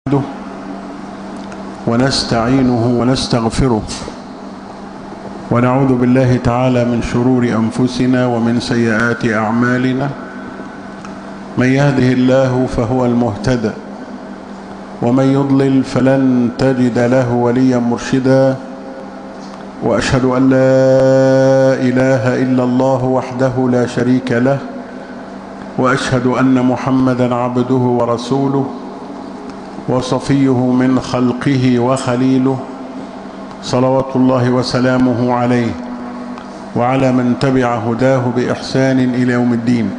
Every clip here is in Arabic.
ونستعينه ونستغفره ونعوذ بالله تعالى من شرور أنفسنا ومن سيئات أعمالنا. من يهده الله فهو المهتدى ومن يضلل فلن تجد له وليا مرشدا. وأشهد أن لا إله إلا الله وحده لا شريك له، وأشهد أن محمدا عبده ورسوله وصفيه من خلقه وخليله، صلوات الله وسلامه عليه وعلى من تبع هداه بإحسان إلى يوم الدين.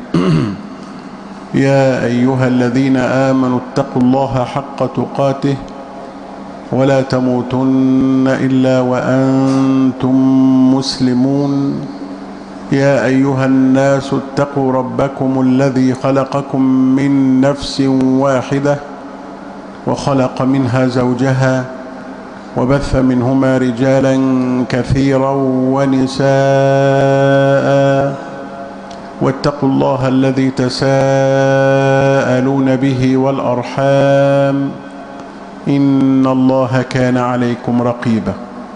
يا أيها الذين آمنوا اتقوا الله حق تقاته ولا تموتن إلا وأنتم مسلمون. يا أيها الناس اتقوا ربكم الذي خلقكم من نفس واحدة وخلق منها زوجها وبث منهما رجالا كثيرا ونساء، واتقوا الله الذي تساءلون به والأرحام إن الله كان عليكم رقيبا.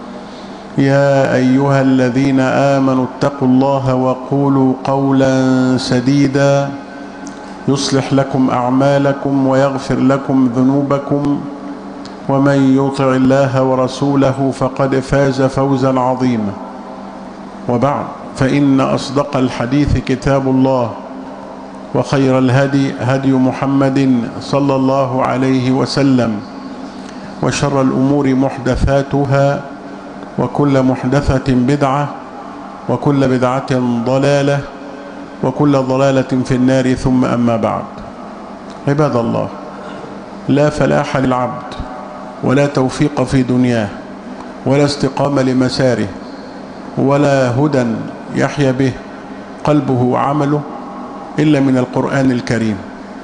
يا أيها الذين آمنوا اتقوا الله وقولوا قولا سديدا يصلح لكم أعمالكم ويغفر لكم ذنوبكم، ومن يطع الله ورسوله فقد فاز فوزا عظيما. وبعد، فإن أصدق الحديث كتاب الله، وخير الهدي هدي محمد صلى الله عليه وسلم، وشر الأمور محدثاتها، وكل محدثة بدعة، وكل بدعة ضلالة، وكل ضلالة في النار. ثم أما بعد، عباد الله، لا فلاح للعبد ولا توفيق في دنياه ولا استقامة لمساره ولا هدى يحيا به قلبه وعمله إلا من القرآن الكريم،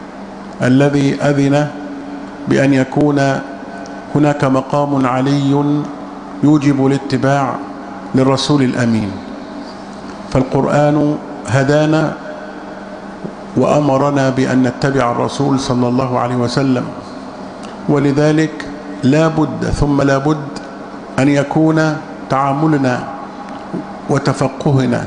الذي أذن بأن يكون هناك مقام علي يوجب الاتباع للرسول الأمين. فالقرآن هدانا وأمرنا بأن نتبع الرسول صلى الله عليه وسلم، ولذلك لا بد ثم لا بد أن يكون تعاملنا وتفقهنا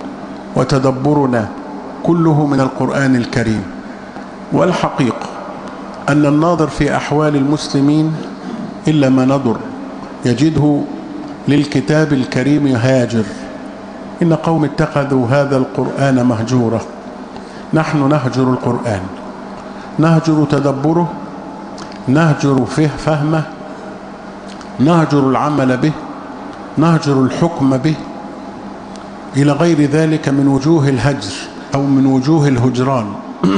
وتدبرنا كله من القرآن الكريم. والحقيقة أن الناظر في أحوال المسلمين إلا ما نظر يجده للكتاب الكريم هاجر. إن قوم اتخذوا هذا القرآن مهجورا. نحن نهجر القرآن، نهجر تدبره، نهجر فهمه، نهجر العمل به، نهجر الحكم به، إلى غير ذلك من وجوه الهجر أو من وجوه الهجران.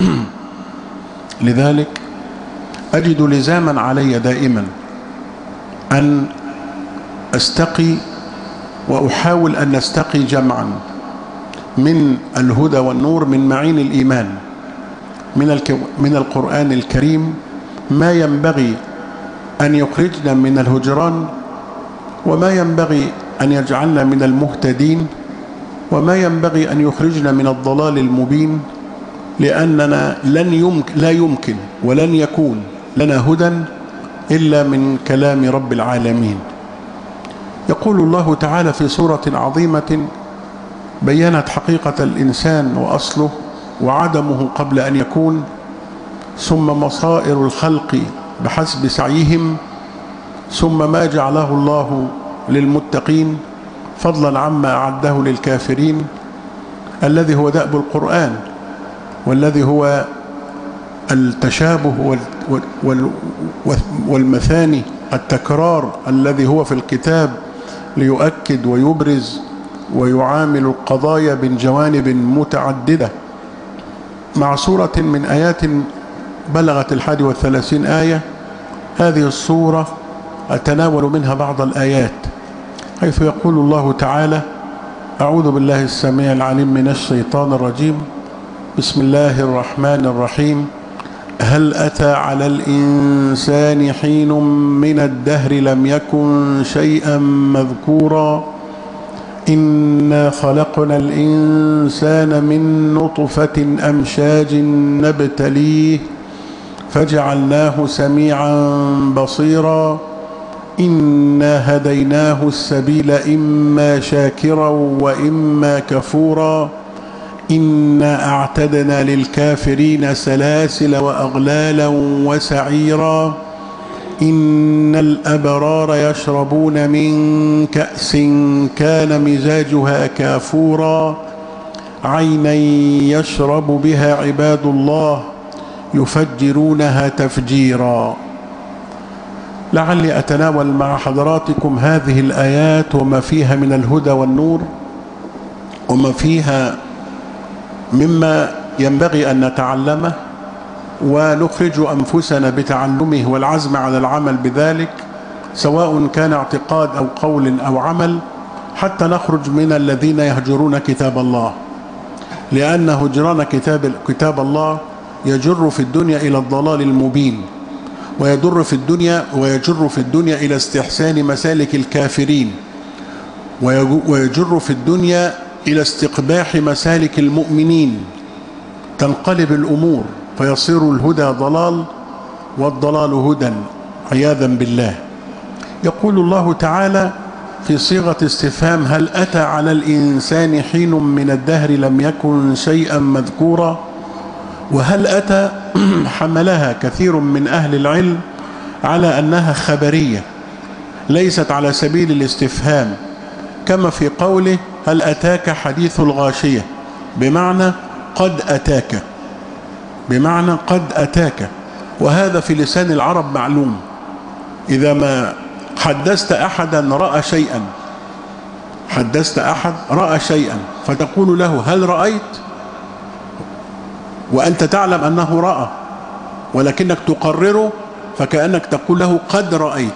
لذلك أجد لزاما علي دائما أن أستقي وأحاول أن نستقي جمعا من الهدى والنور، من معين الإيمان، من القرآن الكريم، ما ينبغي أن يخرجنا من الهجران، وما ينبغي أن يجعلنا من المهتدين، وما ينبغي أن يخرجنا من الضلال المبين، لأننا لا يمكن ولن يكون لنا هدى إلا من كلام رب العالمين. يقول الله تعالى في سورة عظيمة بيّنت حقيقة الإنسان وأصله وعدمه قبل أن يكون، ثم مصائر الخلق بحسب سعيهم، ثم ما جعله الله للمتقين فضلا عما أعده للكافرين، الذي هو دأب القرآن، والذي هو التشابه والمثاني، التكرار الذي هو في الكتاب ليؤكد ويبرز ويعامل القضايا من جوانب متعددة، مع سورة من آيات بلغت 31 آية. هذه السورة أتناول منها بعض الآيات، حيث يقول الله تعالى: أعوذ بالله السميع العليم من الشيطان الرجيم، بسم الله الرحمن الرحيم. هل أتى على الإنسان حين من الدهر لم يكن شيئا مذكورا إنا خلقنا الإنسان من نطفة أمشاج نبتليه فجعلناه سميعا بصيرا إنا هديناه السبيل إما شاكرا وإما كفورا إنا أعتدنا للكافرين سلاسل وأغلالا وسعيرا إن الأبرار يشربون من كأس كان مزاجها كافورا عينا يشرب بها عباد الله يفجرونها تفجيرا. لعلي أتناول مع حضراتكم هذه الآيات وما فيها من الهدى والنور، وما فيها مما ينبغي أن نتعلمه ونخرج أنفسنا بتعلمه والعزم على العمل بذلك، سواء كان اعتقاد أو قول أو عمل، حتى نخرج من الذين يهجرون كتاب الله، لأن هجران كتاب الله يجر في الدنيا إلى الضلال المبين، ويجر في الدنيا إلى استحسان مسالك الكافرين، ويجر في الدنيا إلى استقباح مسالك المؤمنين. تنقلب الأمور فيصير الهدى ضلال والضلال هدى عياذا بالله. يقول الله تعالى في صيغة استفهام: هل أتى على الإنسان حين من الدهر لم يكن شيئا مذكورا؟ وهل أتى حملها كثير من أهل العلم على أنها خبرية ليست على سبيل الاستفهام، كما في قوله: هل أتاك حديث الغاشية، بمعنى قد أتاك، بمعنى قد أتاك. وهذا في لسان العرب معلوم، إذا ما حدثت أحدا رأى شيئا، حدثت أحد رأى شيئا فتقول له: هل رأيت؟ وأنت تعلم أنه رأى، ولكنك تقرره، فكأنك تقول له: قد رأيت.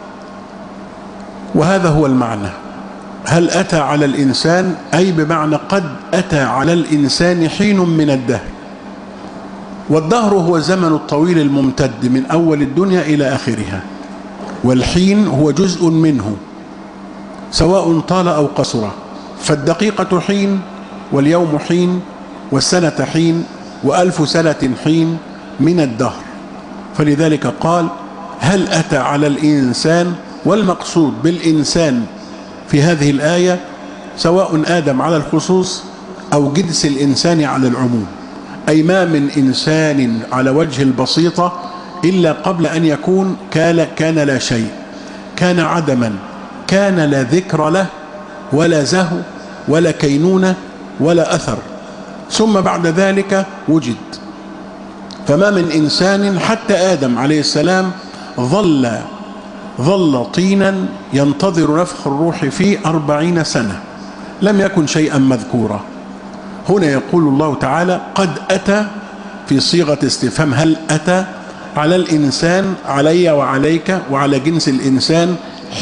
وهذا هو المعنى. هل أتى على الإنسان، أي بمعنى قد أتى على الإنسان حين من الدهر. والدهر هو الزمن الطويل الممتد من أول الدنيا إلى آخرها، والحين هو جزء منه سواء طال أو قصر، فالدقيقة حين، واليوم حين، والسنة حين، و1000 سنة حين من الدهر. فلذلك قال: هل أتى على الإنسان، والمقصود بالإنسان في هذه الآية سواء آدم على الخصوص أو جنس الإنسان على العموم، أي ما من إنسان على وجه البسيطة إلا قبل أن يكون كان لا شيء، كان عدما، كان لا ذكر له ولا زهو ولا كينونة ولا أثر، ثم بعد ذلك وجد. فما من إنسان، حتى آدم عليه السلام ظل طينا ينتظر نفخ الروح فيه 40 سنة، لم يكن شيئا مذكورا. هنا يقول الله تعالى: قد أتى، في صيغة استفهام. هل أتى على الإنسان، علي وعليك وعلى جنس الإنسان،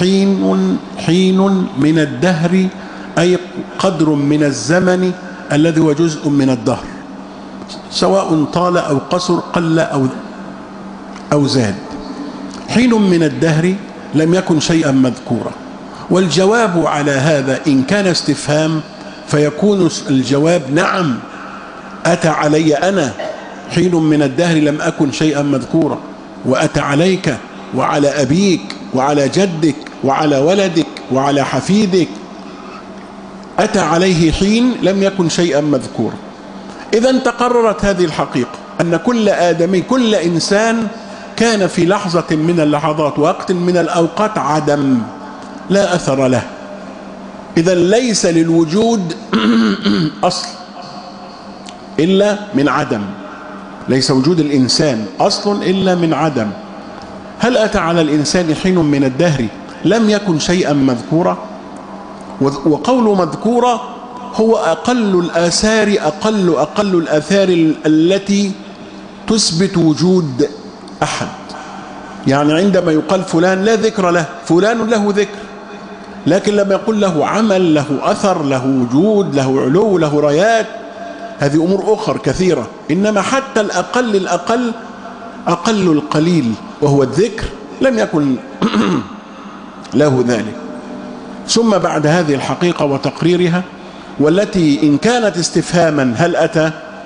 حين من الدهر، أي قدر من الزمن الذي هو جزء من الدهر، سواء طال أو قصر، قل أو زاد. حين من الدهر لم يكن شيئا مذكورا. والجواب على هذا إن كان استفهام فيكون الجواب: نعم، أتى علي أنا حين من الدهر لم أكن شيئا مذكورا، وأتى عليك وعلى أبيك وعلى جدك وعلى ولدك وعلى حفيدك، أتى عليه حين لم يكن شيئا مذكورا. إذا تقررت هذه الحقيقة، أن كل آدمي، كل إنسان كان في لحظة من اللحظات، وقت من الأوقات، عدم، لا أثر له. إذا ليس للوجود أصل إلا من عدم، ليس وجود الإنسان أصل إلا من عدم. هل أتى على الإنسان حين من الدهر لم يكن شيئا مذكورا؟ وقول مذكورا هو أقل الآثار، أقل الآثار التي تثبت وجود أحد. يعني عندما يقال فلان لا ذكر له، فلان له ذكر، لكن لما يقول له عمل، له أثر، له وجود، له علو، له رايات، هذه أمور أخرى كثيرة. إنما حتى الأقل أقل القليل وهو الذكر لم يكن له ذلك. ثم بعد هذه الحقيقة وتقريرها، والتي إن كانت استفهاما هل أتى،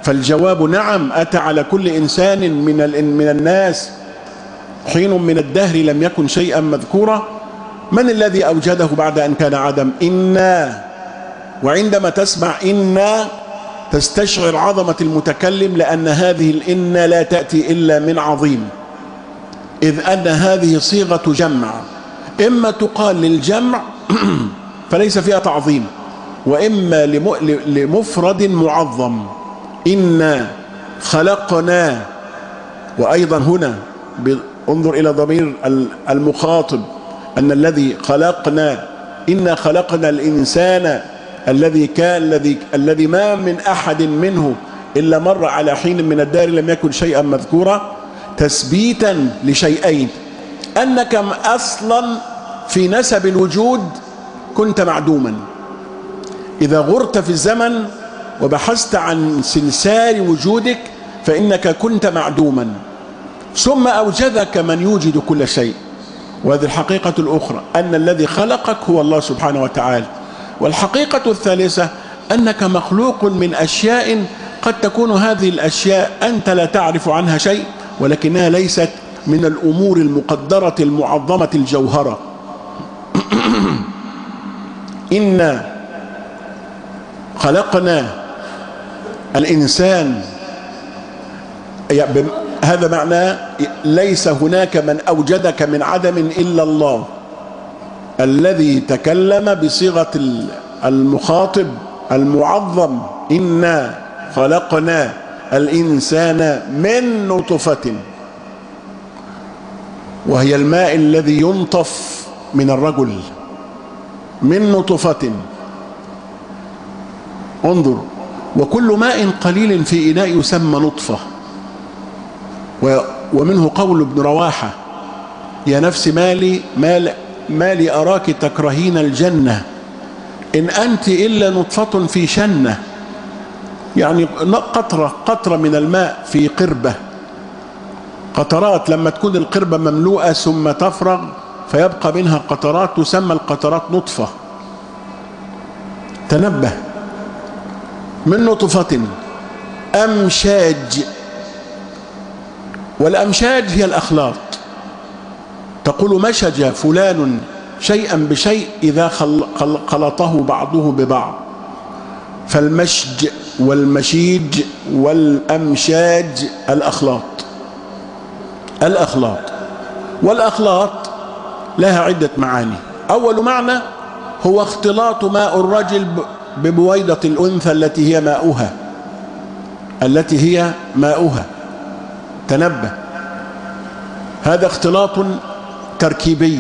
فالجواب نعم، أتى على كل إنسان من الناس حين من الدهر لم يكن شيئا مذكورا. من الذي أوجده بعد أن كان عدم؟ إنا. وعندما تسمع إنا تستشعر عظمة المتكلم، لأن هذه الإنا لا تأتي إلا من عظيم، إذ أن هذه صيغة جمع، إما تقال للجمع فليس فيها تعظيم، وإما لمفرد معظم. إنا خلقنا. وأيضا هنا انظر إلى ضمير المخاطب، أن الذي خلقنا، إنا خلقنا الإنسان الذي ما من أحد منه إلا مر على حين من الدار لم يكن شيئا مذكورا، تثبيتا لشيئين: أنك أصلا في نسب الوجود كنت معدوما، إذا غرت في الزمن وبحثت عن سلسال وجودك فإنك كنت معدوما، ثم أوجدك من يوجد كل شيء. وهذه الحقيقة الأخرى، أن الذي خلقك هو الله سبحانه وتعالى. والحقيقة الثالثة أنك مخلوق من أشياء قد تكون هذه الأشياء أنت لا تعرف عنها شيء، ولكنها ليست من الأمور المقدرة المعظمة الجوهرة. إنا خلقنا الإنسان، هذا معناه ليس هناك من أوجدك من عدم إلا الله، الذي تكلم بصيغة المخاطب المعظم: إنا خلقنا الإنسان من نطفة، وهي الماء الذي ينطف من الرجل، من نطفة. انظر: وكل ماء قليل في إناء يسمى نطفة. ومنه قول ابن رواحة: يا نفس مالي أراك تكرهين الجنة إن أنت إلا نطفة في شنة. يعني قطرة من الماء في قربة، قطرات، لما تكون القربة مملوءة ثم تفرغ فيبقى منها قطرات تسمى القطرات نطفة. تنبه: من نطفة أمشاج. والأمشاج هي الأخلاط. تقول مشج فلان شيئا بشيء إذا خلطه بعضه ببعض، فالمشج والمشيج والأمشاج الأخلاط. والأخلاط لها عدة معاني. أول معنى هو اختلاط ماء الرجل ببويضة الأنثى التي هي ماؤها. تنبه: هذا اختلاط تركيبي،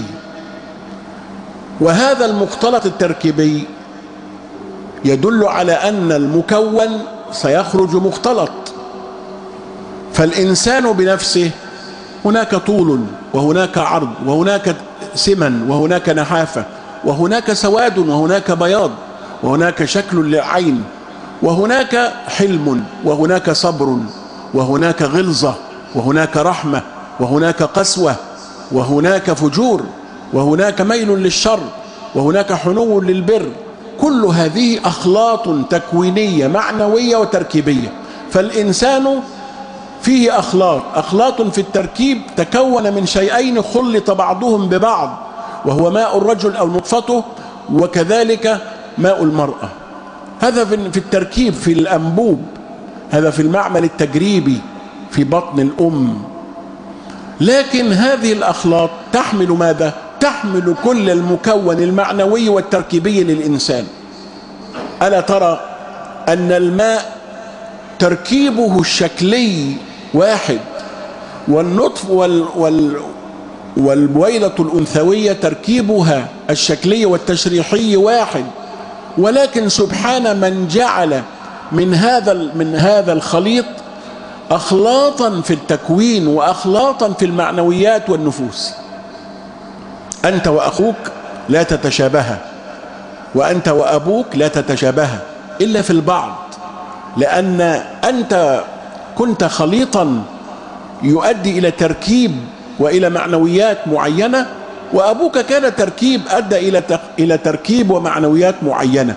وهذا المختلط التركيبي يدل على أن المكون سيخرج مختلط. فالإنسان بنفسه هناك طول، وهناك عرض، وهناك سمن، وهناك نحافة، وهناك سواد، وهناك بياض، وهناك شكل للعين، وهناك حلم، وهناك صبر، وهناك غلظة، وهناك رحمة، وهناك قسوة، وهناك فجور، وهناك ميل للشر، وهناك حنو للبر. كل هذه أخلاط تكوينية معنوية وتركيبية. فالإنسان فيه أخلاط في التركيب تكون من شيئين خلط بعضهم ببعض، وهو ماء الرجل أو نطفته، وكذلك ماء المرأة. هذا في التركيب، في الأنبوب، هذا في المعمل التجريبي في بطن الأم. لكن هذه الأخلاط تحمل ماذا؟ تحمل كل المكون المعنوي والتركيبي للإنسان. ألا ترى أن الماء تركيبه الشكلي واحد، والنطف والبويضة الأنثوية تركيبها الشكلي والتشريحي واحد، ولكن سبحان من جعل من هذا الخليط أخلاطا في التكوين وأخلاطا في المعنويات والنفوس. أنت وأخوك لا تتشابها، وأنت وأبوك لا تتشابها إلا في البعض، لأن أنت كنت خليطا يؤدي إلى تركيب وإلى معنويات معينة، وأبوك كان تركيب أدى إلى تركيب ومعنويات معينة.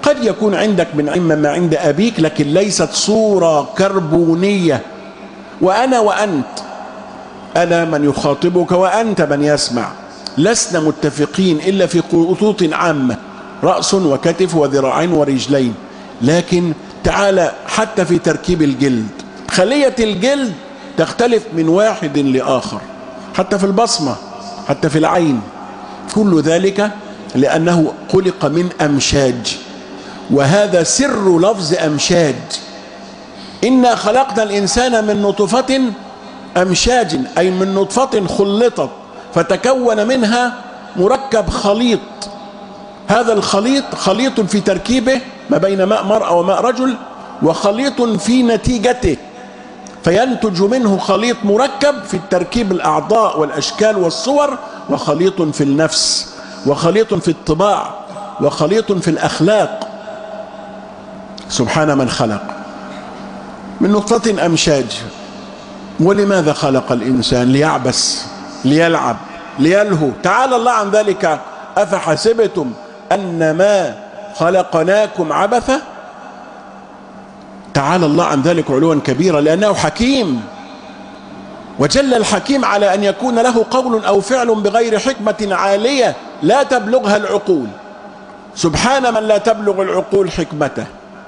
قد يكون عندك من ما عند أبيك، لكن ليست صورة كربونية. وأنا وأنت، أنا من يخاطبك وأنت من يسمع، لسنا متفقين إلا في خطوط عامة، رأس وكتف وذراعين ورجلين. لكن تعال حتى في تركيب الجلد، خلية الجلد تختلف من واحد لآخر، حتى في البصمة، حتى في العين، كل ذلك لأنه خلق من أمشاج. وهذا سر لفظ أمشاج. إنا خلقنا الإنسان من نطفة أمشاج، أي من نطفة خلطت فتكون منها مركب خليط. هذا الخليط خليط في تركيبه ما بين ماء مرأة وماء رجل، وخليط في نتيجته، فينتج منه خليط مركب في التركيب الأعضاء والأشكال والصور، وخليط في النفس، وخليط في الطباع، وخليط في الأخلاق. سبحان من خلق من نطفة أمشاج. ولماذا خلق الإنسان؟ ليعبس، ليلعب، ليلهو. تعالى الله عن ذلك. أفحسبتم أنما خلقناكم عبثا؟ تعالى الله عن ذلك علوا كبيرا، لأنه حكيم، وجل الحكيم على أن يكون له قول أو فعل بغير حكمة عالية لا تبلغها العقول. سبحان من لا تبلغ العقول حكمته.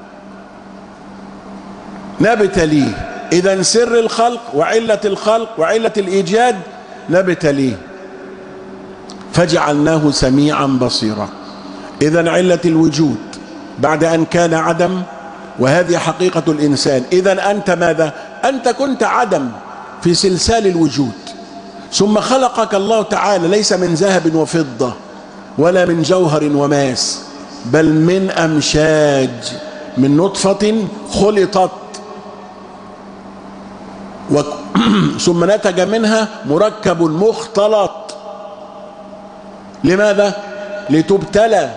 نبتليه. إذا سر الخلق وعلة الخلق وعلة الإيجاد نبتليه، فجعلناه سميعا بصيرا. إذا علة الوجود بعد أن كان عدم، وهذه حقيقة الإنسان. إذا أنت ماذا؟ أنت كنت عدم في سلسال الوجود، ثم خلقك الله تعالى ليس من ذهب وفضة ولا من جوهر وماس، بل من أمشاج، من نطفة خلطت ثم نتج منها مركب مختلط. لماذا؟ لتبتلى.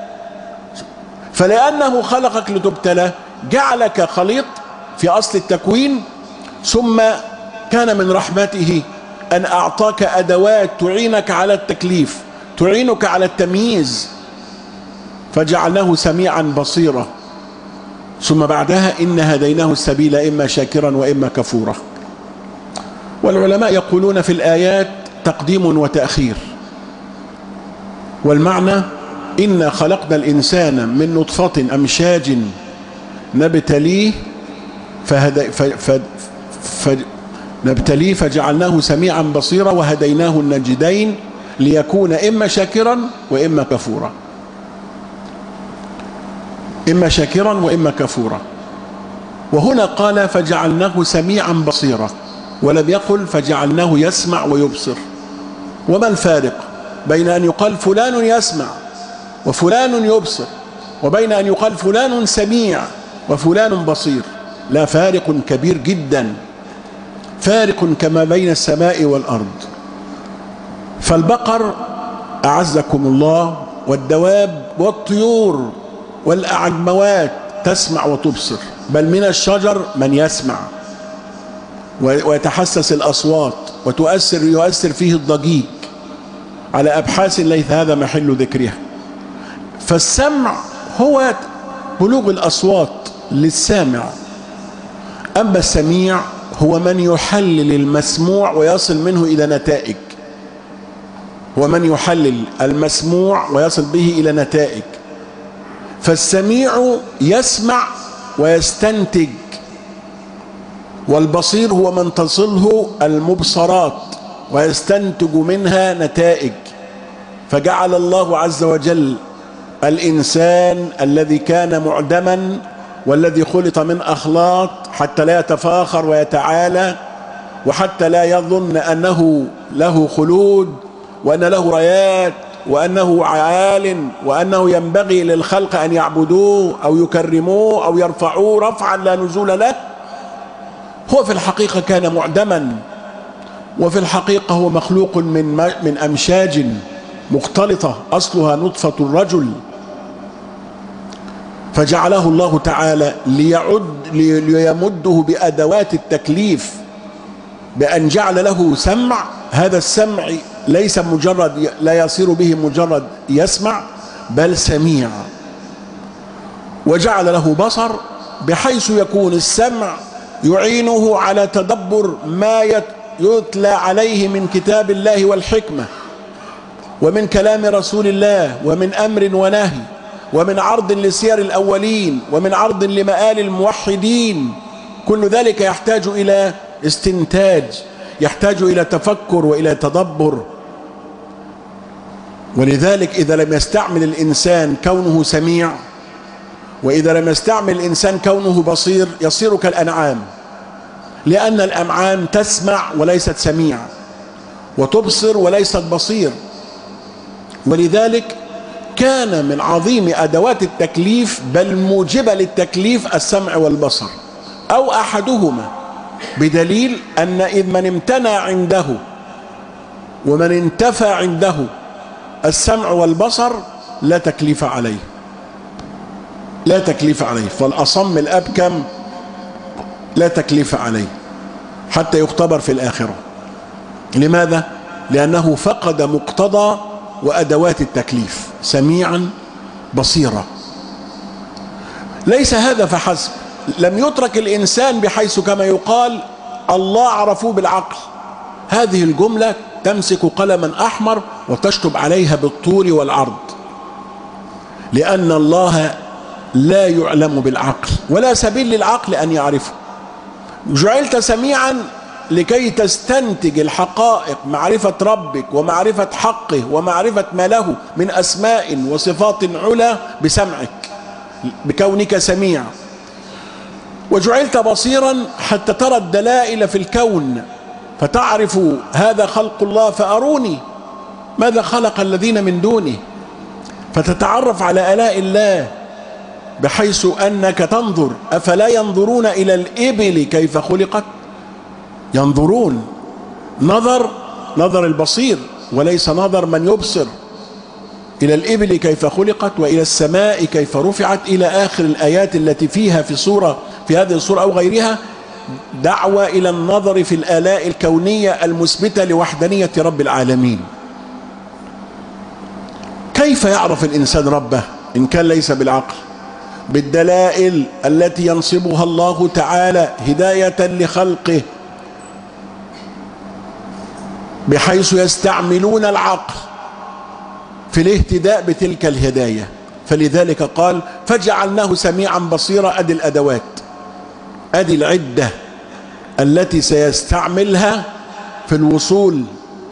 فلأنه خلقك لتبتلى جعلك خليط في أصل التكوين، ثم كان من رحمته أن أعطاك أدوات تعينك على التكليف، تعينك على التمييز، فجعلناه سميعا بصيرا. ثم بعدها إن هديناه السبيل إما شاكرا وإما كفورا. والعلماء يقولون في الآيات تقديم وتأخير، والمعنى إنا خلقنا الإنسان من نطفة أمشاج نبتليه نبتليه فجعلناه سميعا بصيرا وهديناه النجدين ليكون إما شاكرا وإما كفورا، إما شاكرا وإما كفورا. وهنا قال فجعلناه سميعا بصيرا، ولم يقل فجعلناه يسمع ويبصر. وما الفارق بين أن يقال فلان يسمع وفلان يبصر، وبين أن يقال فلان سميع وفلان بصير؟ لا، فارق كبير جدا، فارق كما بين السماء والأرض. فالبقر أعزكم الله والدواب والطيور والأعجموات تسمع وتبصر، بل من الشجر من يسمع ويتحسس الأصوات يؤثر فيه الضجيج على أبحاث ليس هذا محل ذكرها. فالسمع هو بلوغ الأصوات للسامع، أما السميع هو من يحلل المسموع ويصل منه إلى نتائج، هو من يحلل المسموع ويصل به إلى نتائج. فالسميع يسمع ويستنتج، والبصير هو من تصله المبصرات ويستنتج منها نتائج. فجعل الله عز وجل الإنسان الذي كان معدما والذي خلط من أخلاط حتى لا يتفاخر ويتعالى، وحتى لا يظن أنه له خلود وأن له رايات وأنه عال وأنه ينبغي للخلق أن يعبدوه أو يكرموه أو يرفعوه رفعا لا نزول له. هو في الحقيقة كان معدما، وفي الحقيقة هو مخلوق من أمشاج مختلطة أصلها نطفة الرجل. فجعله الله تعالى ليمده بأدوات التكليف، بأن جعل له سمع. هذا السمع ليس مجرد، لا يصير به مجرد يسمع، بل سميع. وجعل له بصر بحيث يكون السمع يعينه على تدبر ما يتلى عليه من كتاب الله والحكمة ومن كلام رسول الله ومن أمر ونهي ومن عرض لسير الأولين ومن عرض لمآل الموحدين. كل ذلك يحتاج إلى استنتاج، يحتاج إلى تفكر وإلى تدبر. ولذلك إذا لم يستعمل الإنسان كونه سميع، وإذا لم يستعمل الإنسان كونه بصير، يصير كالأنعام، لأن الأنعام تسمع وليست سميع، وتبصر وليست بصير. ولذلك كان من عظيم أدوات التكليف بل موجبة للتكليف السمع والبصر أو أحدهما، بدليل أن إذ من امتنع عنده ومن انتفى عنده السمع والبصر لا تكليف عليه، لا تكليف عليه. فالأصم الأبكم لا تكليف عليه حتى يختبر في الآخرة. لماذا؟ لأنه فقد مقتضى وأدوات التكليف، سميعا بصيرا. ليس هذا فحسب، لم يترك الإنسان بحيث كما يقال الله عرفوه بالعقل. هذه الجملة تمسك قلما أحمر وتشطب عليها بالطول والعرض، لأن الله لا يعلم بالعقل ولا سبيل للعقل أن يعرفه. جعلت سميعا لكي تستنتج الحقائق، معرفة ربك ومعرفة حقه ومعرفة ما له من أسماء وصفات علا بسمعك بكونك سميع. وجعلت بصيرا حتى ترى الدلائل في الكون فتعرف هذا خلق الله فأروني ماذا خلق الذين من دونه، فتتعرف على آلاء الله بحيث أنك تنظر. أفلا ينظرون إلى الإبل كيف خلقت؟ ينظرون نظر البصير وليس نظر من يبصر. إلى الإبل كيف خلقت وإلى السماء كيف رفعت إلى آخر الآيات التي فيها في هذه السورة أو غيرها دعوة إلى النظر في الآلاء الكونية المثبتة لوحدانية رب العالمين. كيف يعرف الإنسان ربه إن كان ليس بالعقل؟ بالدلائل التي ينصبها الله تعالى هداية لخلقه بحيث يستعملون العقل في الاهتداء بتلك الهداية. فلذلك قال فجعلناه سميعا بصيرا. أدي الأدوات، أدي العدة التي سيستعملها في الوصول.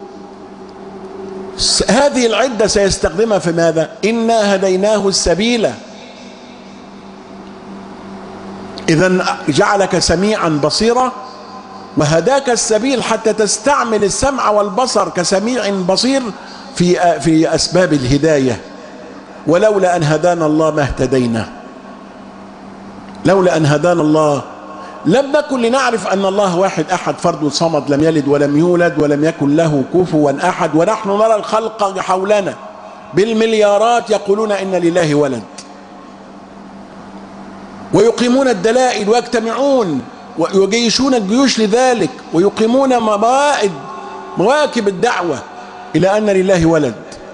هذه العدة سيستخدمها في ماذا؟ إنا هديناه السبيل. إذن جعلك سميعا بصيرا وهداك السبيل حتى تستعمل السمع والبصر كسميع بصير في أسباب الهداية. ولولا أن هدانا الله ما اهتدينا، لولا أن هدانا الله لم نكن لنعرف أن الله واحد أحد فرد صمد لم يلد ولم يولد ولم يكن له كفوا أحد. ونحن نرى الخلق حولنا بالمليارات يقولون إن لله ولد، ويقيمون الدلائل ويجتمعون ويجيشون الجيوش لذلك ويقيمون مواكب الدعوة إلى أن لله ولد.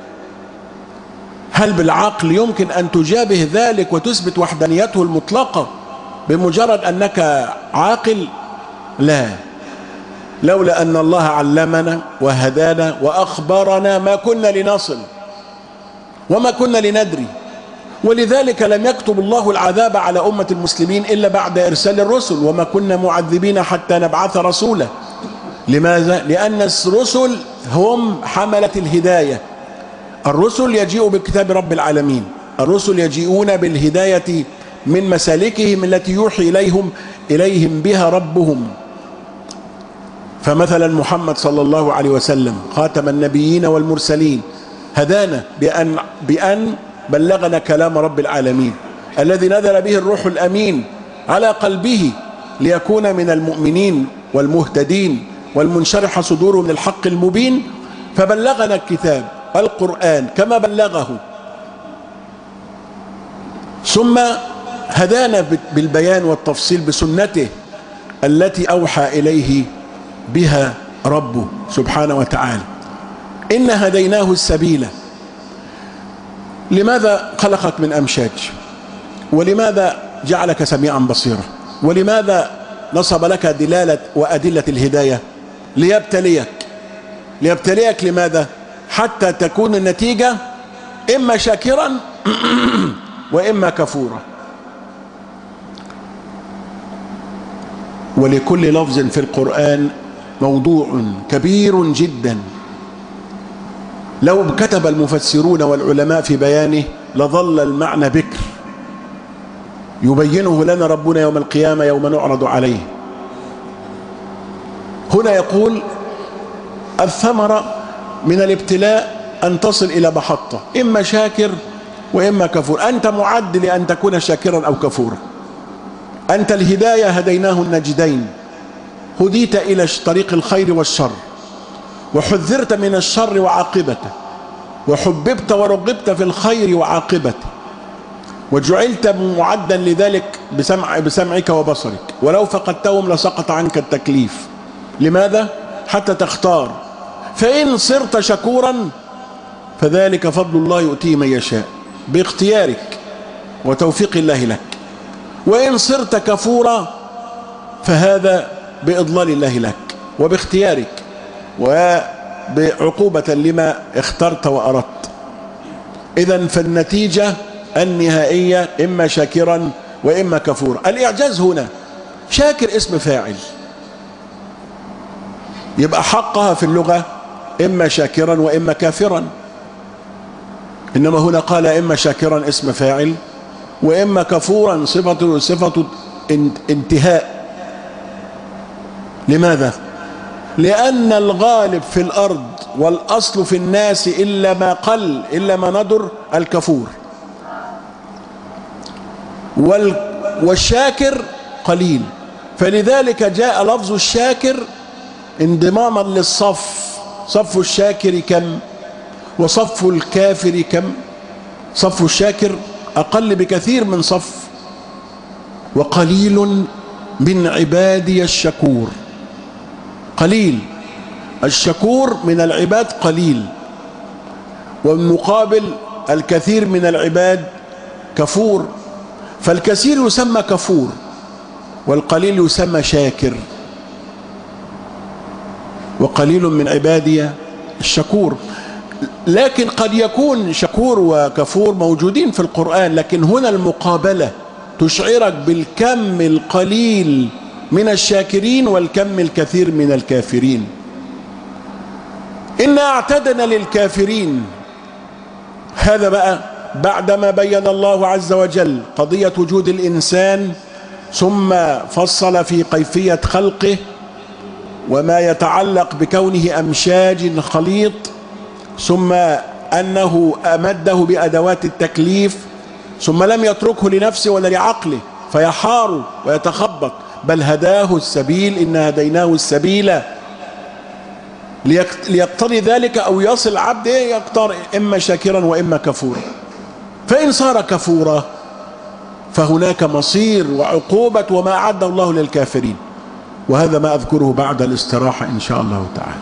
هل بالعقل يمكن أن تجابه ذلك وتثبت وحدانيته المطلقة بمجرد أنك عاقل؟ لا. لولا أن الله علمنا وهدانا وأخبرنا ما كنا لنصل وما كنا لندري. ولذلك لم يكتب الله العذاب على أمة المسلمين إلا بعد إرسال الرسل، وما كنا معذبين حتى نبعث رسولا. لماذا؟ لأن الرسل هم حملة الهداية. الرسل يجيء بكتاب رب العالمين، الرسل يجيئون بالهداية من مسالكهم التي يوحي إليهم بها ربهم. فمثلا محمد صلى الله عليه وسلم خاتم النبيين والمرسلين هدانا بأن بلغنا كلام رب العالمين الذي نزل به الروح الأمين على قلبه ليكون من المؤمنين والمهتدين والمنشرح صدورهم للحق المبين. فبلغنا الكتاب القرآن كما بلغه، ثم هدانا بالبيان والتفصيل بسنته التي أوحى إليه بها ربه سبحانه وتعالى. إنا هديناه السبيل. لماذا خلقك من أمشاج ولماذا جعلك سميعا بصيرا؟ ولماذا نصب لك دلالة وأدلة الهداية؟ ليبتليك. لماذا؟ حتى تكون النتيجة إما شاكرا وإما كفورا. ولكل لفظ في القرآن موضوع كبير جدا، لو كتب المفسرون والعلماء في بيانه لظل المعنى بكر، يبينه لنا ربنا يوم القيامة يوم نعرض عليه. هنا يقول الثمرة من الابتلاء أن تصل إلى محطة، إما شاكر وإما كفور. أنت معد لأن تكون شاكرا أو كفورا. أنت الهداية هديناه النجدين، هديت إلى طريق الخير والشر، وحذرت من الشر وعاقبته، وحببت ورغبت في الخير وعاقبته، وجعلت معدا لذلك بسمعك وبصرك، ولو فقدتهم لسقط عنك التكليف. لماذا؟ حتى تختار. فإن صرت شكورا فذلك فضل الله يؤتيه من يشاء باختيارك وتوفيق الله لك، وإن صرت كفورا فهذا بإضلال الله لك وباختيارك وبعقوبة لما اخترت وأردت. إذن فالنتيجة النهائية إما شاكرا وإما كفورا. الإعجاز هنا شاكر اسم فاعل، يبقى حقها في اللغة إما شاكرا وإما كافرا، إنما هنا قال إما شاكرا اسم فاعل وإما كفورا صفة انتهاء. لماذا؟ لأن الغالب في الأرض والأصل في الناس إلا ما قل إلا ما ندر الكفور، والشاكر قليل. فلذلك جاء لفظ الشاكر انضماما للصف. صف الشاكر كم وصف الكافر كم؟ صف الشاكر أقل بكثير من صف. وقليل من عبادي الشكور، قليل. الشكور من العباد قليل، والمقابل الكثير من العباد كفور. فالكثير يسمى كفور والقليل يسمى شاكر. وقليل من عبادي الشكور. لكن قد يكون شكور وكفور موجودين في القرآن، لكن هنا المقابلة تشعرك بالكم القليل من الشاكرين والكم الكثير من الكافرين. إنا اعتدنا للكافرين. هذا بقى بعدما بين الله عز وجل قضية وجود الإنسان، ثم فصل في كيفية خلقه وما يتعلق بكونه أمشاج خليط، ثم أنه أمده بأدوات التكليف، ثم لم يتركه لنفسه ولا لعقله فيحار ويتخبط، بل هداه السبيل. إن هديناه السبيل ليقتضي ذلك أو يصل عبد يختار إما شاكرا وإما كفورا. فإن صار كفورا فهناك مصير وعقوبة وما أعده الله للكافرين، وهذا ما أذكره بعد الاستراحة إن شاء الله تعالى.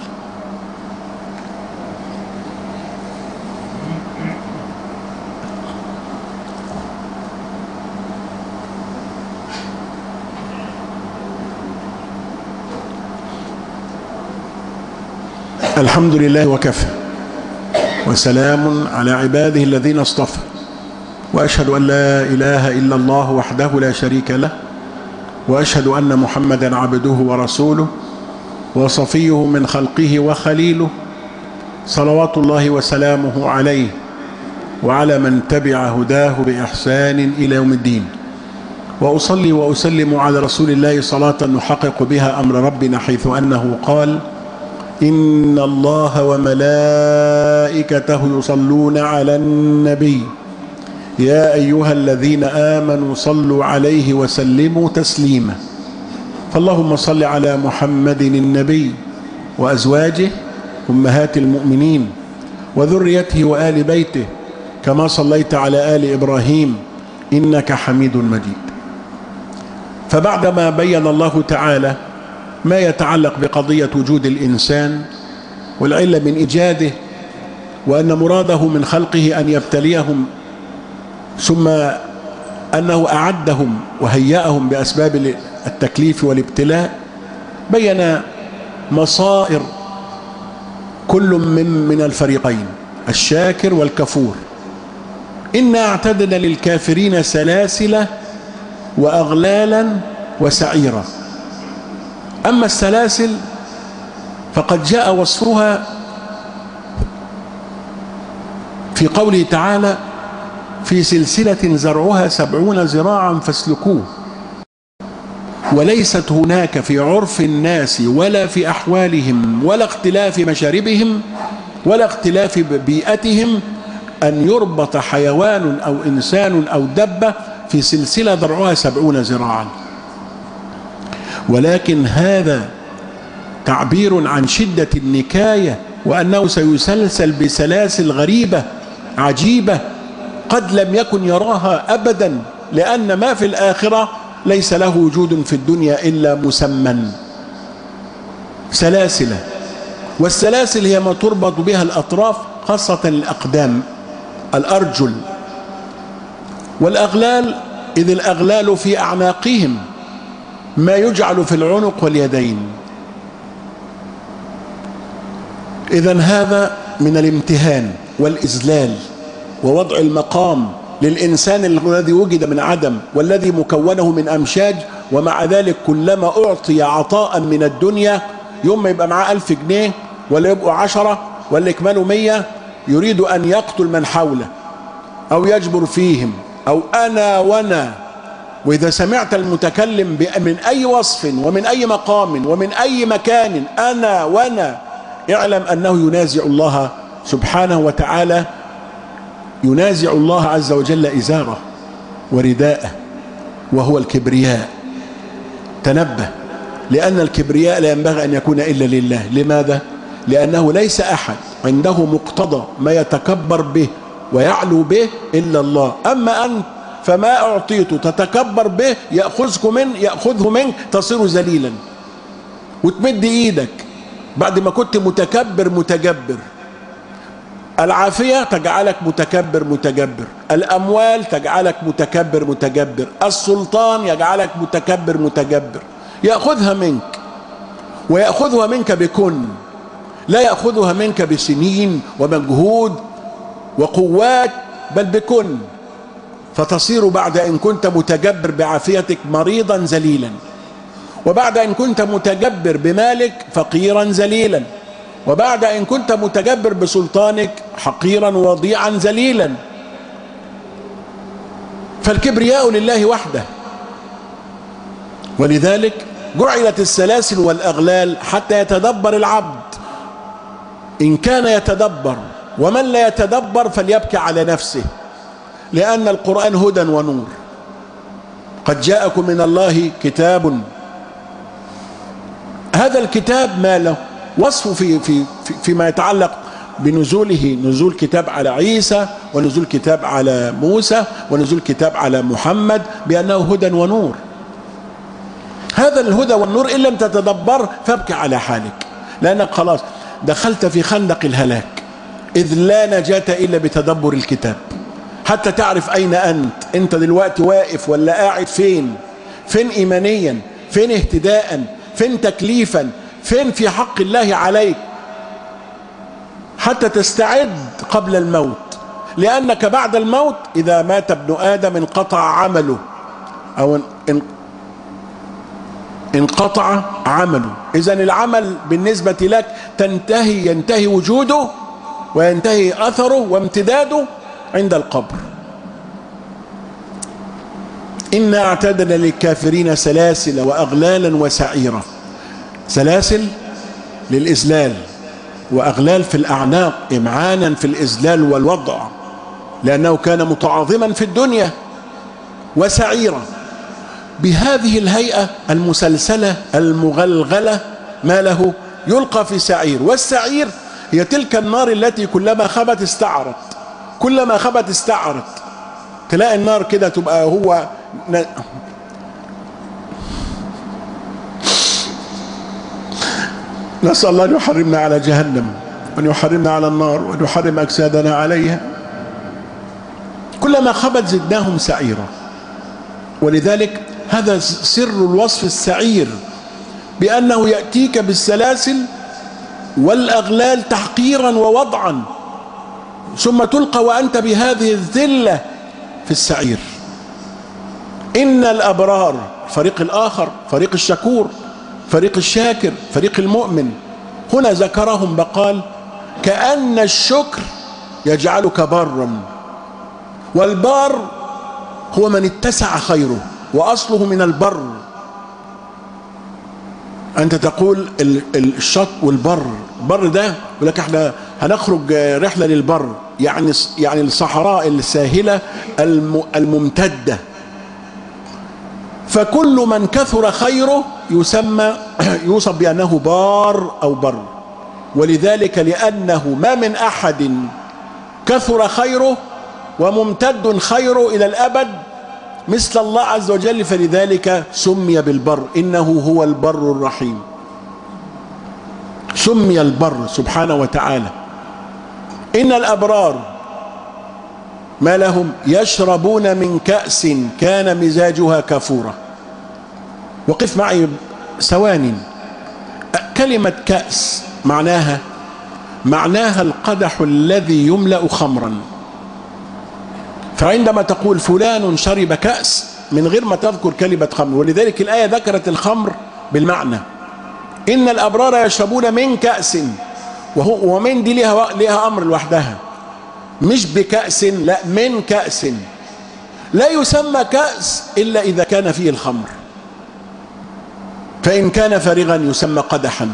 الحمد لله وكفى، وسلام على عباده الذين اصطفى، وأشهد أن لا إله إلا الله وحده لا شريك له، وأشهد أن محمدا عبده ورسوله وصفيه من خلقه وخليله، صلوات الله وسلامه عليه وعلى من تبع هداه بإحسان إلى يوم الدين. وأصلي وأسلم على رسول الله صلاة نحقق بها أمر ربنا، حيث أنه قال: إن الله وملائكته يصلون على النبي يا أيها الذين آمنوا صلوا عليه وسلموا تسليما. فاللهم صل على محمد النبي وأزواجه أمهات المؤمنين وذريته وآل بيته كما صليت على آل إبراهيم إنك حميد مجيد. فبعدما بين الله تعالى ما يتعلق بقضية وجود الإنسان والعلة من إيجاده، وأن مراده من خلقه أن يبتليهم ثم أنه أعدهم وهيأهم بأسباب التكليف والابتلاء، بين مصائر كل من الفريقين الشاكر والكفور. إنا اعتدنا للكافرين سلاسل وأغلالا وسعيرا. أما السلاسل فقد جاء وصفها في قوله تعالى: في سلسلة زرعها 70 ذراعا فاسلكوه. وليست هناك في عرف الناس ولا في أحوالهم ولا اختلاف مشاربهم ولا اختلاف بيئتهم أن يربط حيوان أو إنسان أو دبة في سلسلة ذرعها 70 ذراعا، ولكن هذا تعبير عن شدة النكاية، وأنه سيسلسل بسلاسل غريبة عجيبة قد لم يكن يراها أبدا، لأن ما في الآخرة ليس له وجود في الدنيا إلا مسمى. سلاسل، والسلاسل هي ما تربط بها الأطراف، خاصة الأقدام، الأرجل. والأغلال إذ الأغلال في أعناقهم، ما يجعل في العنق واليدين. إذن هذا من الامتهان والإذلال ووضع المقام للإنسان الذي وجد من عدم والذي مكونه من أمشاج، ومع ذلك كلما أعطي عطاء من الدنيا، يوم ما يبقى معاه 1000 جنيه ولا يبقوا 10 ولا يكملوا 100، يريد أن يقتل من حوله أو يجبر فيهم أو أنا وأنا. وإذا سمعت المتكلم من أي وصف ومن أي مقام ومن أي مكان أنا وأنا، اعلم أنه ينازع الله سبحانه وتعالى، ينازع الله عز وجل إزاره ورداءه، وهو الكبرياء. تنبه، لأن الكبرياء لا ينبغي أن يكون إلا لله. لماذا؟ لأنه ليس أحد عنده مقتضى ما يتكبر به ويعلو به إلا الله. أما أنت فما أعطيته تتكبر به يأخذه منك تصير ذليلا، وتمد إيدك بعد ما كنت متكبر متجبر. العافية تجعلك متكبر متجبر، الأموال تجعلك متكبر متجبر، السلطان يجعلك متكبر متجبر. يأخذها منك، ويأخذها منك بكن، لا يأخذها منك بسنين ومجهود وقوات، بل بكن. فتصير بعد إن كنت متجبر بعافيتك مريضا ذليلا، وبعد إن كنت متجبر بمالك فقيرا ذليلا، وبعد إن كنت متجبر بسلطانك حقيرا وضيعا ذليلا. فالكبرياء لله وحده. ولذلك جعلت السلاسل والأغلال حتى يتدبر العبد، إن كان يتدبر. ومن لا يتدبر فليبكي على نفسه، لأن القرآن هدى ونور. قد جاءكم من الله كتاب، هذا الكتاب ما له وصف فيما يتعلق بنزوله، نزول كتاب على عيسى، ونزول كتاب على موسى، ونزول كتاب على محمد، بأنه هدى ونور. هذا الهدى والنور إن لم تتدبر فابكي على حالك، لأنك خلاص دخلت في خندق الهلاك، إذ لا نجاة إلا بتدبر الكتاب، حتى تعرف أين أنت دلوقتي واقف ولا قاعد، فين إيمانيا، فين اهتداء، فين تكليفا، فين في حق الله عليك، حتى تستعد قبل الموت. لأنك بعد الموت إذا مات ابن آدم انقطع عمله، أو انقطع عمله. إذن العمل بالنسبة لك ينتهي وجوده وينتهي أثره وامتداده عند القبر. إنا اعتدنا للكافرين سلاسل وأغلالا وسعيرا. سلاسل للإذلال، وأغلال في الأعناق إمعانا في الإذلال والوضع، لأنه كان متعاظما في الدنيا. وسعيرا بهذه الهيئة المسلسلة المغلغلة، ما له يلقى في سعير. والسعير هي تلك النار التي كلما خبت استعرت، كلما خبت استعرت. تلاقي النار كده تبقى هو نسأل الله أن يحرمنا على جهنم، وأن يحرمنا على النار، وأن يحرم أجسادنا عليها. كلما خبت زدناهم سعيرا. ولذلك هذا سر الوصف السعير، بأنه يأتيك بالسلاسل والأغلال تحقيرا ووضعا، ثم تلقى وأنت بهذه الذلة في السعير. إن الأبرار، فريق الآخر، فريق الشكور، فريق الشاكر، فريق المؤمن، هنا ذكرهم بقال كأن الشكر يجعلك برا، والبار هو من اتسع خيره، وأصله من البر. أنت تقول الشط والبر، البر ده يقول لك احنا هنخرج رحلة للبر، يعني الصحراء الساهلة الممتدة. فكل من كثر خيره يوصف بأنه بار أو بر. ولذلك لأنه ما من أحد كثر خيره وممتد خيره إلى الأبد مثل الله عز وجل، فلذلك سمي بالبر، إنه هو البر الرحيم، سمي البر سبحانه وتعالى. إن الأبرار ما لهم؟ يشربون من كأس كان مزاجها كافورا. وقف معي ثواني. كلمة كأس معناها القدح الذي يملأ خمرا. فعندما تقول فلان شرب كأس من غير ما تذكر كلمة خمر، ولذلك الآية ذكرت الخمر بالمعنى. إن الأبرار يشربون من كأس، ومن دي لها أمر لوحدها، مش بكأس، لا، من كأس. لا يسمى كأس إلا إذا كان فيه الخمر، فإن كان فارغا يسمى قدحا.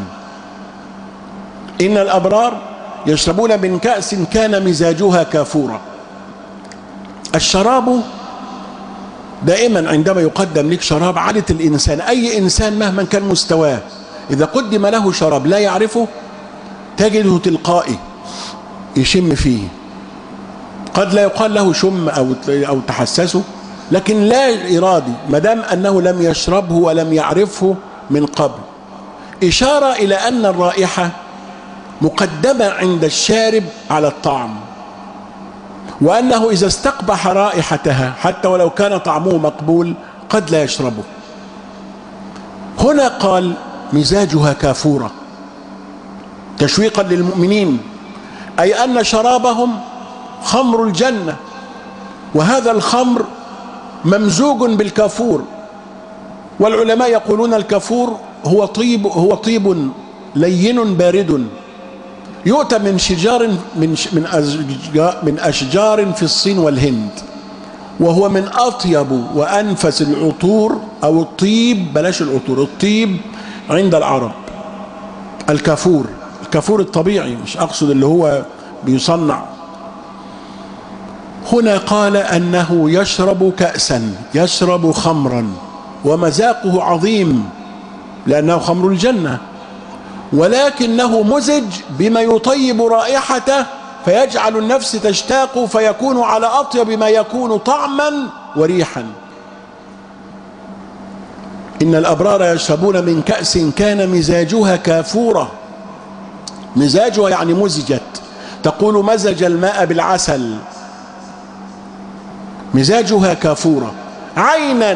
إن الأبرار يشربون من كأس كان مزاجها كافورا. الشراب دائما عندما يقدم لك شراب، عادة الإنسان، أي إنسان مهما كان مستواه، إذا قدم له شراب لا يعرفه تجده تلقائي يشم فيه. قد لا يقال له شم أو تحسسه، لكن لا إرادي، ما دام أنه لم يشربه ولم يعرفه من قبل. إشارة إلى أن الرائحة مقدمة عند الشارب على الطعم، وأنه إذا استقبح رائحتها حتى ولو كان طعمه مقبول قد لا يشربه. هنا قال مزاجها كافورة تشويقا للمؤمنين، أي أن شرابهم خمر الجنة، وهذا الخمر ممزوج بالكافور. والعلماء يقولون الكافور هو طيب لين بارد، يؤتى من شجار من أشجار في الصين والهند، وهو من أطيب وأنفس العطور، أو الطيب، بلاش العطور، الطيب عند العرب. الكافور الطبيعي، مش أقصد اللي هو بيصنع. هنا قال أنه يشرب كأسا، يشرب خمرا، ومذاقه عظيم لأنه خمر الجنة، ولكنه مزج بما يطيب رائحته فيجعل النفس تشتاق، فيكون على أطيب ما يكون طعما وريحا. إن الأبرار يشربون من كأس كان مزاجها كافورة. مزاجها يعني مزجت، تقول مزج الماء بالعسل، مزاجها كافورة. عينا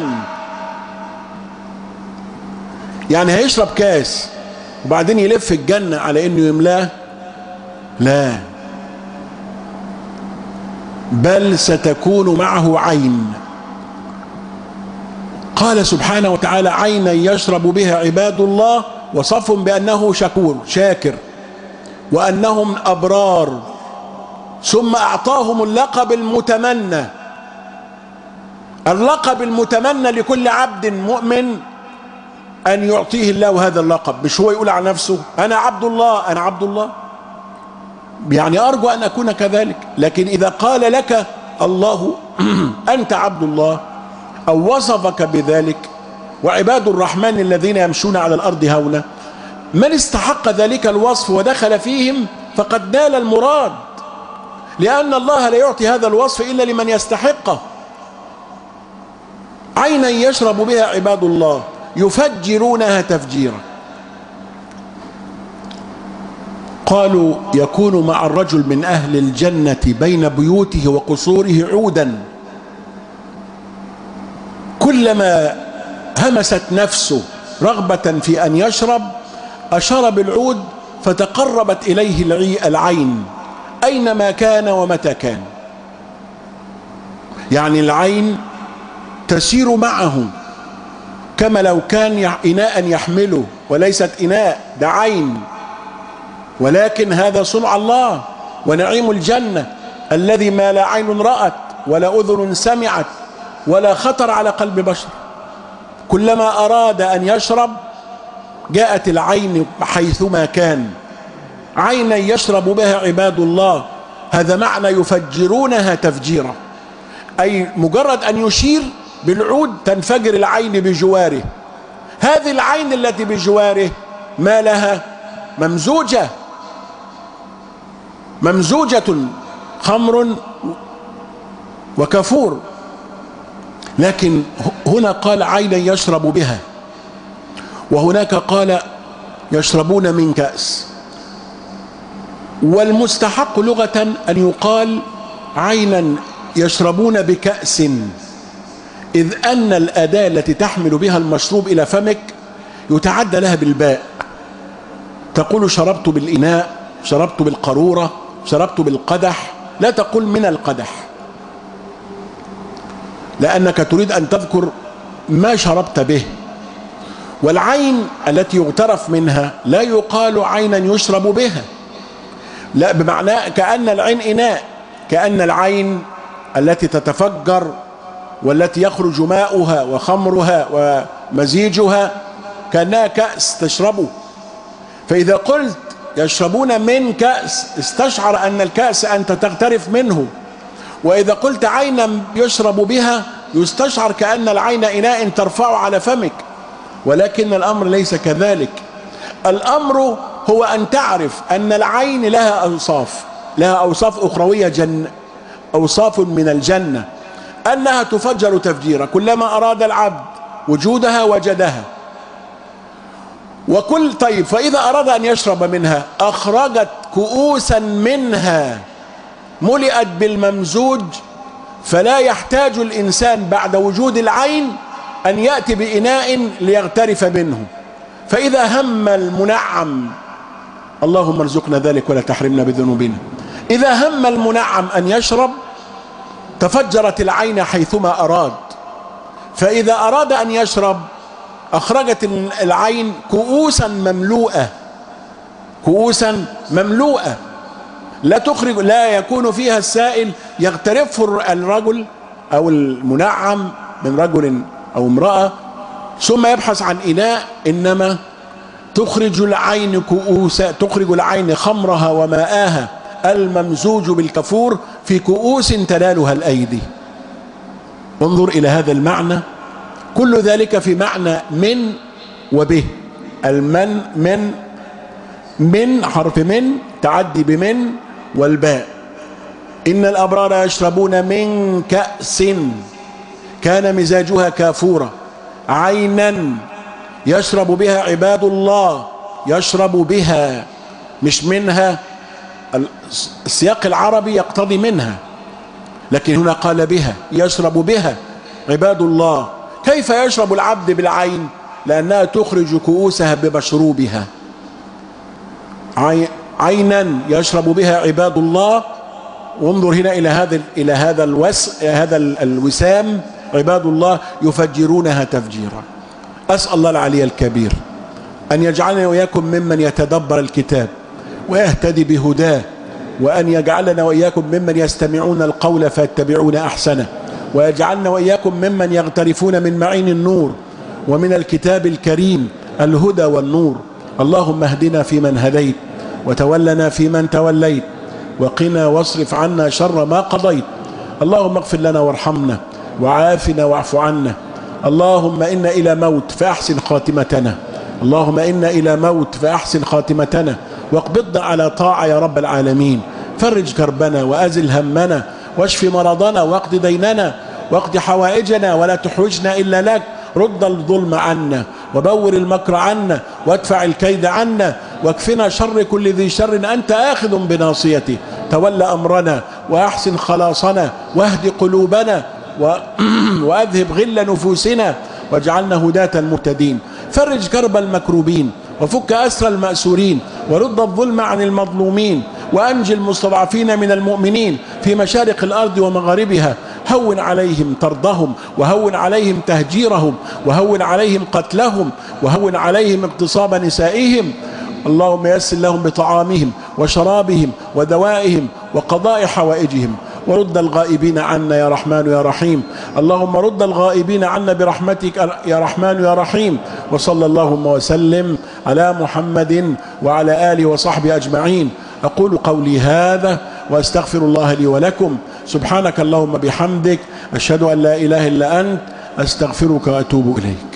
يعني هيشرب كاس وبعدين يلف الجنة على انه يملاه؟ لا، بل ستكون معه عين. قال سبحانه وتعالى عينا يشرب بها عباد الله، وصفهم بأنه شاكر، وأنهم أبرار. ثم أعطاهم اللقب المتمنى، اللقب المتمنى لكل عبد مؤمن أن يعطيه الله هذا اللقب. مش هو يقول عن نفسه أنا عبد الله، أنا عبد الله، يعني أرجو أن أكون كذلك. لكن إذا قال لك الله أنت عبد الله، أو وصفك بذلك، وعباد الرحمن الذين يمشون على الأرض هونا، من استحق ذلك الوصف ودخل فيهم فقد نال المراد، لأن الله لا يعطي هذا الوصف إلا لمن يستحقه. عينا يشرب بها عباد الله يفجرونها تفجيرا. قالوا يكون مع الرجل من أهل الجنة بين بيوته وقصوره عودا، كلما همست نفسه رغبة في أن يشرب أشار بالعود فتقربت إليه العين أينما كان ومتى كان. يعني العين تسير معه كما لو كان إناء يحمله، وليست إناء، ده عين، ولكن هذا صنع الله ونعيم الجنة الذي ما لا عين رأت ولا أذن سمعت ولا خطر على قلب بشر. كلما أراد أن يشرب جاءت العين حيثما كان، عينا يشرب بها عباد الله. هذا معنى يفجرونها تفجيرا، أي مجرد أن يشير بالعود تنفجر العين بجواره. هذه العين التي بجواره ما لها؟ ممزوجة خمر وكفور، لكن هنا قال عينا يشرب بها، وهناك قال يشربون من كأس. والمستحق لغة أن يقال عينا يشربون بكأس، إذ أن الأداة التي تحمل بها المشروب إلى فمك يتعدى لها بالباء. تقول شربت بالإناء، شربت بالقارورة، شربت بالقدح، لا تقول من القدح، لأنك تريد أن تذكر ما شربت به. والعين التي يغترف منها لا يقال عينا يشرب بها، لا، بمعنى كأن العين إناء، كأن العين التي تتفجر والتي يخرج ماؤها وخمرها ومزيجها كأنها كأس تشربه. فإذا قلت يشربون من كأس استشعر أن الكأس أنت تغترف منه، وإذا قلت عينا يشرب بها يستشعر كأن العين إناء ترفع على فمك، ولكن الأمر ليس كذلك. الأمر هو أن تعرف أن العين لها أوصاف أخروية، أوصاف من الجنة، أنها تفجر تفجيرا، كلما أراد العبد وجودها وجدها. طيب فإذا أراد أن يشرب منها أخرجت كؤوسا منها ملئت بالممزوج، فلا يحتاج الإنسان بعد وجود العين أن يأتي بإناء ليغترف منه. فإذا هم المنعم، اللهم ارزقنا ذلك ولا تحرمنا بذنوبنا، إذا هم المنعم أن يشرب تفجرت العين حيثما أراد. فإذا أراد أن يشرب أخرجت العين كؤوسا مملوءة لا يكون فيها السائل يغترفه الرجل أو المنعم من رجل أو امرأة ثم يبحث عن إناء، إنما تخرج العين خمرها وماءها الممزوج بالكفور في كؤوس تنالها الأيدي. انظر إلى هذا المعنى، كل ذلك في معنى من وبه. من حرف من تعدي بمن والباء. إن الأبرار يشربون من كأس كان مزاجها كافورا، عينا يشرب بها عباد الله، يشرب بها مش منها. السياق العربي يقتضي منها، لكن هنا قال بها، يشرب بها عباد الله. كيف يشرب العبد بالعين؟ لأنها تخرج كؤوسها بمشروبها. عينا يشرب بها عباد الله. وانظر هنا إلى هذا الوسام، عباد الله يفجرونها تفجيرا. أسأل الله العلي الكبير أن يجعلنا وإياكم ممن يتدبر الكتاب ويهتدي بهداه، وأن يجعلنا وإياكم ممن يستمعون القول فيتبعون أحسنه، ويجعلنا وإياكم ممن يغترفون من معين النور ومن الكتاب الكريم الهدى والنور. اللهم اهدنا فيمن هديت، وتولنا فيمن توليت، وقنا واصرف عنا شر ما قضيت. اللهم اغفر لنا وارحمنا وعافنا واعف عنا. اللهم إنا إلى موت فأحسن خاتمتنا، اللهم إنا إلى موت فأحسن خاتمتنا، واقبضنا على طاعة يا رب العالمين. فرج كربنا وأزل همنا واشف مرضنا واقض ديننا واقض حوائجنا، ولا تحوجنا إلا لك. رد الظلم عنا وبور المكر عنا وادفع الكيد عنا، واكفنا شر كل ذي شر أنت آخذ بناصيته. تولى أمرنا وأحسن خلاصنا واهد قلوبنا وأذهب غل نفوسنا واجعلنا هداة مهتدين. فرج كرب المكروبين وفك أسر المأسورين ورد الظلم عن المظلومين وأنجي المستضعفين من المؤمنين في مشارق الأرض ومغاربها. هون عليهم طردهم، وهون عليهم تهجيرهم، وهون عليهم قتلهم، وهون عليهم اغتصاب نسائهم. اللهم يسر لهم بطعامهم وشرابهم ودوائهم وقضاء حوائجهم. ورد الغائبين عنا يا رحمن يا رحيم. اللهم رد الغائبين عنا برحمتك يا رحمن يا رحيم. وصلى اللهم وسلم على محمد وعلى آله وصحبه أجمعين. أقول قولي هذا وأستغفر الله لي ولكم. سبحانك اللهم بحمدك، أشهد أن لا إله إلا أنت، أستغفرك وأتوب إليك.